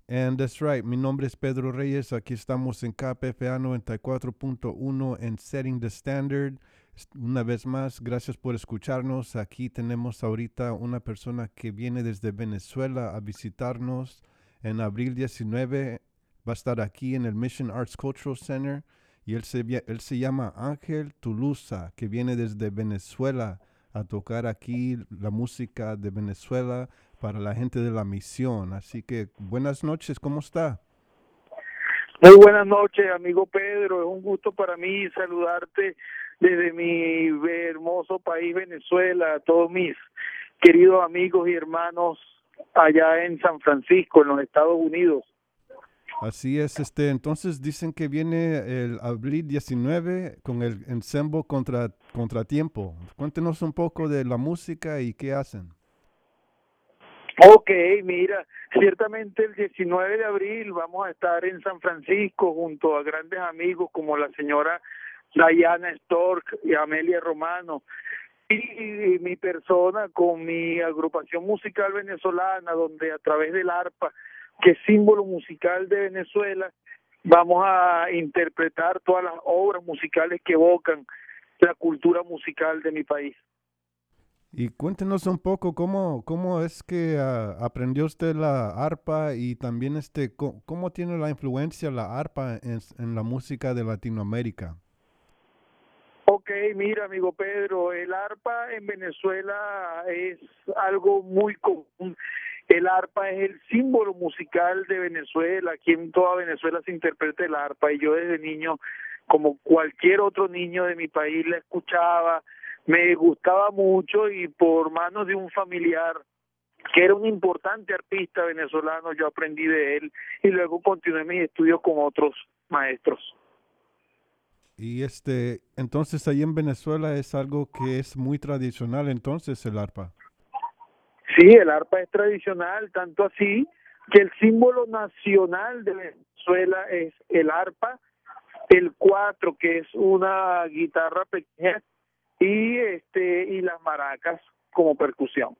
And that's right. Mi nombre es Pedro Reyes. Aquí estamos en KPFA 94.1 en Setting the Standard. Una vez más, gracias por escucharnos. Aquí tenemos ahorita una persona que viene desde Venezuela a visitarnos en abril 19. Va a estar aquí en el Mission Arts Cultural Center y él se llama Ángel Tulusa, que viene desde Venezuela a tocar aquí la música de Venezuela para la gente de la misión. Así que buenas noches, ¿cómo está? Muy buenas noches, amigo Pedro. Es un gusto para mí saludarte desde mi hermoso país, Venezuela, a todos mis queridos amigos y hermanos allá en San Francisco, en los Estados Unidos. Así es, entonces dicen que viene el abril 19 con el ensemble Contratiempo. Cuéntenos un poco de la música y qué hacen. Ok, mira, ciertamente el 19 de abril vamos a estar en San Francisco junto a grandes amigos como la señora Diana Stork y Amelia Romano y mi persona con mi agrupación musical venezolana, donde a través del arpa, que es símbolo musical de Venezuela, vamos a interpretar todas las obras musicales que evocan la cultura musical de mi país. Y cuéntenos un poco cómo es que aprendió usted la arpa y también cómo tiene la influencia la arpa en la música de Latinoamérica. Ok, mira, amigo Pedro, el arpa en Venezuela es algo muy común. El arpa es el símbolo musical de Venezuela. Aquí en toda Venezuela se interpreta el arpa y yo desde niño, como cualquier otro niño de mi país, la escuchaba, me gustaba mucho y por manos de un familiar que era un importante artista venezolano, yo aprendí de él y luego continué mis estudios con otros maestros. Y entonces ahí en Venezuela es algo que es muy tradicional entonces el arpa. Sí, el arpa es tradicional, tanto así que el símbolo nacional de Venezuela es el arpa, el cuatro, que es una guitarra pequeña, y las maracas como percusión.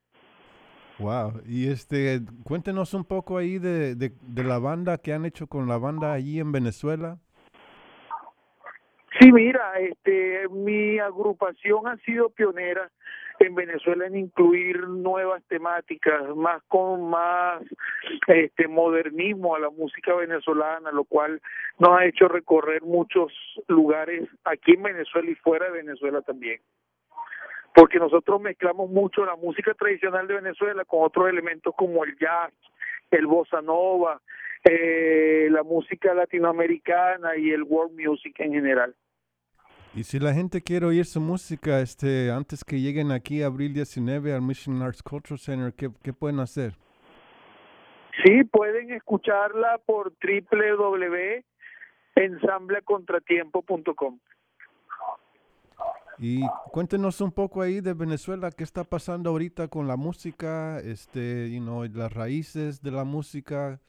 Wow. Y cuéntenos un poco ahí de la banda que han hecho con la banda allí en Venezuela. Sí, mira, mi agrupación ha sido pionera en Venezuela en incluir nuevas temáticas, más con más modernismo a la música venezolana, lo cual nos ha hecho recorrer muchos lugares aquí en Venezuela y fuera de Venezuela también. Porque nosotros mezclamos mucho la música tradicional de Venezuela con otros elementos como el jazz, el bossa nova, la música latinoamericana y el world music en general. Y si la gente quiere oír su música, antes que lleguen aquí abril 19 al Mission Arts Cultural Center, ¿qué pueden hacer? Sí, pueden escucharla por www.ensamblecontratiempo.com. Y cuéntenos un poco ahí de Venezuela, qué está pasando ahorita con la música, las raíces de la música.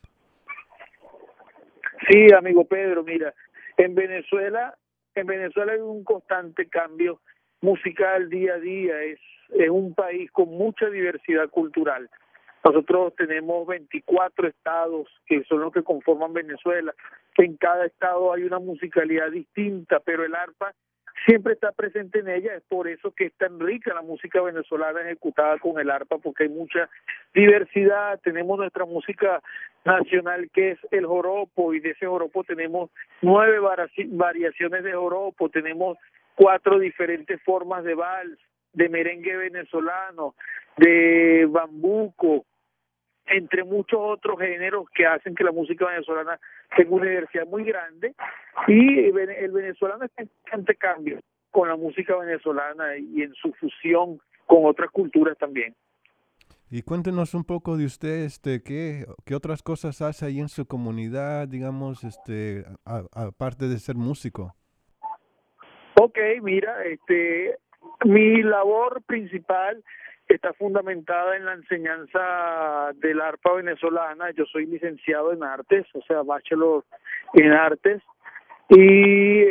Sí, amigo Pedro, mira, en Venezuela, en Venezuela hay un constante cambio musical día a día, es un país con mucha diversidad cultural. Nosotros tenemos 24 estados que son los que conforman Venezuela. En cada estado hay una musicalidad distinta, pero el arpa siempre está presente en ella. Es por eso que es tan rica la música venezolana ejecutada con el arpa, porque hay mucha diversidad. Tenemos nuestra música nacional que es el joropo, y de ese joropo tenemos 9 variaciones de joropo, tenemos 4 diferentes formas de vals, de merengue venezolano, de bambuco, entre muchos otros géneros que hacen que la música venezolana tenga una diversidad muy grande, y el venezolano está en constante cambio con la música venezolana y en su fusión con otras culturas también. Y cuéntenos un poco de usted, qué otras cosas hace ahí en su comunidad, digamos, aparte de ser músico. Ok, mira, mi labor principal está fundamentada en la enseñanza del arpa venezolana. Yo soy licenciado en artes, o sea, bachelor en artes, y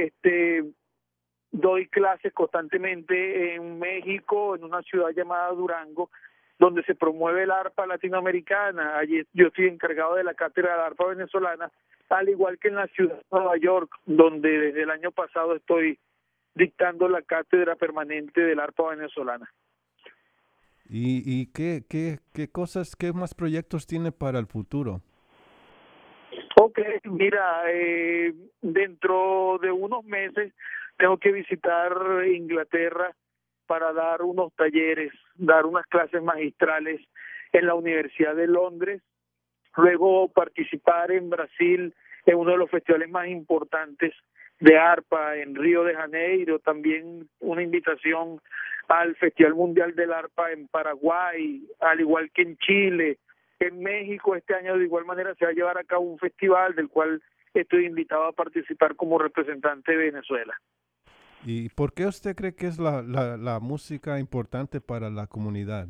doy clases constantemente en México, en una ciudad llamada Durango, donde se promueve el arpa latinoamericana. Allí yo estoy encargado de la cátedra de arpa venezolana, al igual que en la ciudad de Nueva York, donde desde el año pasado estoy dictando la cátedra permanente del arpa venezolana. ¿Y qué cosas, qué más proyectos tiene para el futuro? Ok, mira, dentro de unos meses tengo que visitar Inglaterra para dar unos talleres, dar unas clases magistrales en la Universidad de Londres, luego participar en Brasil en uno de los festivales más importantes de arpa en Río de Janeiro, también una invitación al Festival Mundial del Arpa en Paraguay, al igual que en Chile. En México este año de igual manera se va a llevar a cabo un festival del cual estoy invitado a participar como representante de Venezuela. ¿Y por qué usted cree que es la música importante para la comunidad?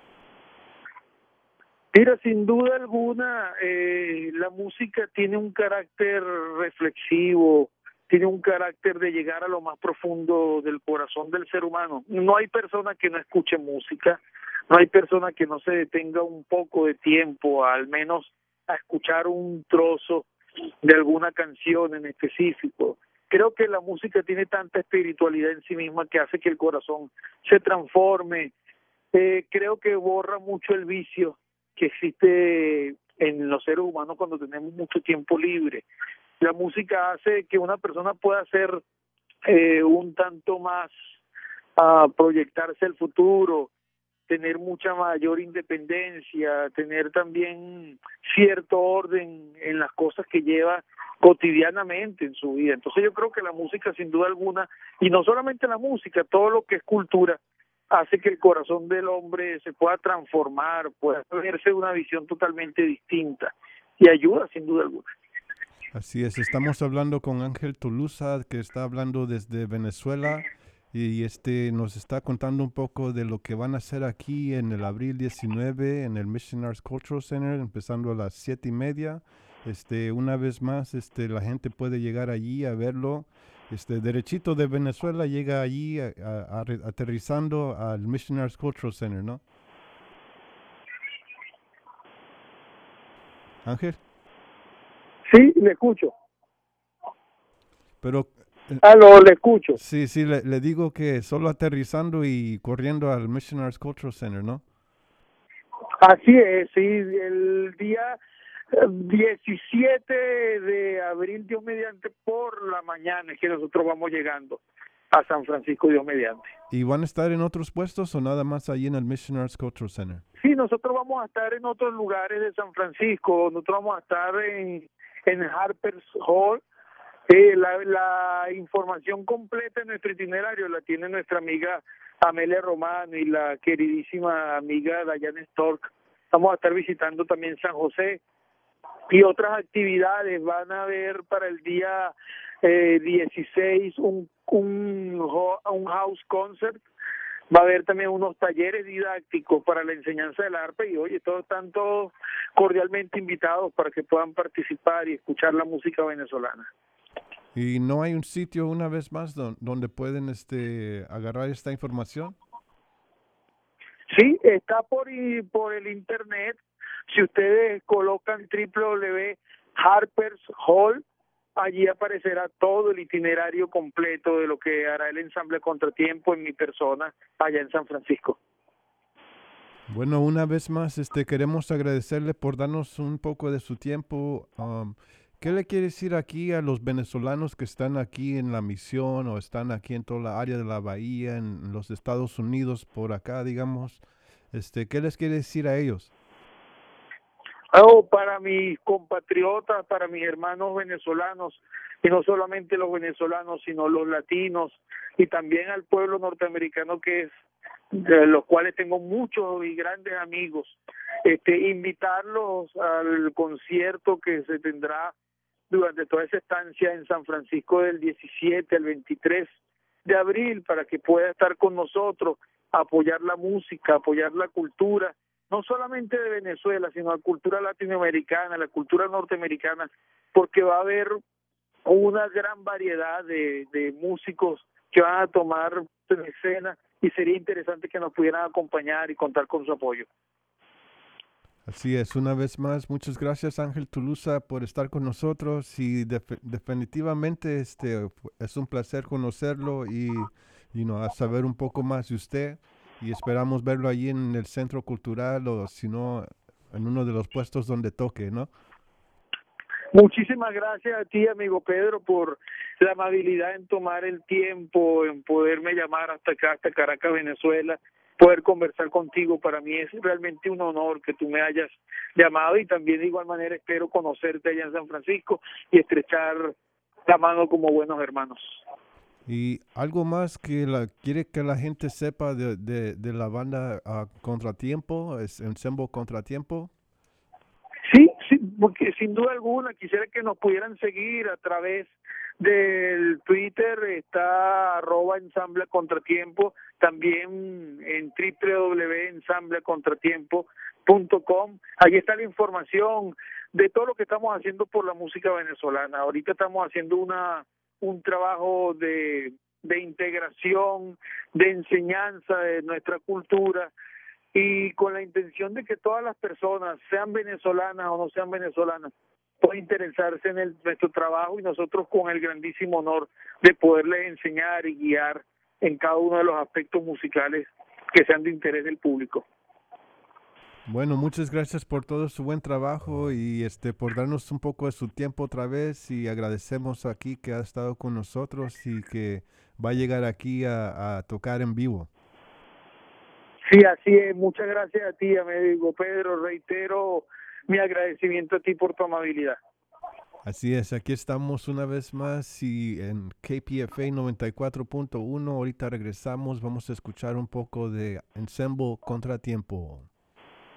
Mira, sin duda alguna, la música tiene un carácter reflexivo, tiene un carácter de llegar a lo más profundo del corazón del ser humano. No hay persona que no escuche música, no hay persona que no se detenga un poco de tiempo, al menos a escuchar un trozo de alguna canción en específico. Creo que la música tiene tanta espiritualidad en sí misma que hace que el corazón se transforme. Creo que borra mucho el vicio que existe en los seres humanos cuando tenemos mucho tiempo libre. La música hace que una persona pueda ser un tanto más proyectarse al futuro, tener mucha mayor independencia, tener también cierto orden en las cosas que lleva cotidianamente en su vida. Entonces yo creo que la música sin duda alguna, y no solamente la música, todo lo que es cultura, hace que el corazón del hombre se pueda transformar, pueda verse una visión totalmente distinta y ayuda sin duda alguna. Así es, estamos hablando con Ángel Tolosa, que está hablando desde Venezuela y nos está contando un poco de lo que van a hacer aquí en el abril 19 en el Missionaries Cultural Center, empezando a las 7:30. Una vez más, la gente puede llegar allí a verlo. Derechito de Venezuela llega allí aterrizando al Missionaries Cultural Center, ¿no? Ángel. Sí, le escucho. Pero Aló, le escucho. sí, le digo que solo aterrizando y corriendo al Missionaries Cultural Center, ¿no? Así es, sí, el día 17 de abril, Dios mediante, por la mañana es que nosotros vamos llegando a San Francisco, Dios mediante. ¿Y van a estar en otros puestos o nada más ahí en el Missionaries Cultural Center? Sí, nosotros vamos a estar en otros lugares de San Francisco, nosotros vamos a estar en Harper's Hall. La información completa de nuestro itinerario la tiene nuestra amiga Amelia Romano y la queridísima amiga Diane Stork. Vamos a estar visitando también San José y otras actividades. Van a haber para el día 16 un house concert. Va a haber también unos talleres didácticos para la enseñanza del arpa y oye, todos están todos cordialmente invitados para que puedan participar y escuchar la música venezolana. ¿Y no hay un sitio una vez más donde pueden agarrar esta información? Sí, está por el internet. Si ustedes colocan Harper's Hall, allí aparecerá todo el itinerario completo de lo que hará el ensamble Contratiempo en mi persona allá en San Francisco. Bueno, una vez más, queremos agradecerle por darnos un poco de su tiempo. ¿Qué le quiere decir aquí a los venezolanos que están aquí en la misión o están aquí en toda la área de la bahía, en los Estados Unidos, por acá, digamos? ¿Qué les quiere decir a ellos? Para mis compatriotas, para mis hermanos venezolanos, y no solamente los venezolanos, sino los latinos, y también al pueblo norteamericano que es, de los cuales tengo muchos y grandes amigos, invitarlos al concierto que se tendrá durante toda esa estancia en San Francisco del 17 al 23 de abril para que pueda estar con nosotros, apoyar la música, apoyar la cultura, no solamente de Venezuela, sino la cultura latinoamericana, la cultura norteamericana, porque va a haber una gran variedad de músicos que van a tomar en escena y sería interesante que nos pudieran acompañar y contar con su apoyo. Así es, una vez más, muchas gracias Ángel Tulusa por estar con nosotros y definitivamente es un placer conocerlo y a saber un poco más de usted y esperamos verlo allí en el Centro Cultural o si no, en uno de los puestos donde toque, ¿no? Muchísimas gracias a ti, amigo Pedro, por la amabilidad en tomar el tiempo, en poderme llamar hasta acá, hasta Caracas, Venezuela, poder conversar contigo. Para mí es realmente un honor que tú me hayas llamado y también de igual manera espero conocerte allá en San Francisco y estrechar la mano como buenos hermanos. Y algo más que quiere que la gente sepa de la banda Contratiempo, es Ensemble Contratiempo. Sí, sí, porque sin duda alguna quisiera que nos pudieran seguir a través del Twitter, está @ensamblecontratiempo, también en www.ensamblecontratiempo.com. Ahí está la información de todo lo que estamos haciendo por la música venezolana. Ahorita estamos haciendo un trabajo de integración, de enseñanza de nuestra cultura, y con la intención de que todas las personas, sean venezolanas o no sean venezolanas, puedan interesarse en nuestro trabajo y nosotros con el grandísimo honor de poderles enseñar y guiar en cada uno de los aspectos musicales que sean de interés del público. Bueno, muchas gracias por todo su buen trabajo y por darnos un poco de su tiempo otra vez y agradecemos aquí que ha estado con nosotros y que va a llegar aquí a tocar en vivo. Sí, así es. Muchas gracias a ti, amigo Pedro. Reitero mi agradecimiento a ti por tu amabilidad. Así es, aquí estamos una vez más y en KPFA 94.1. Ahorita regresamos, vamos a escuchar un poco de Ensemble Contratiempo.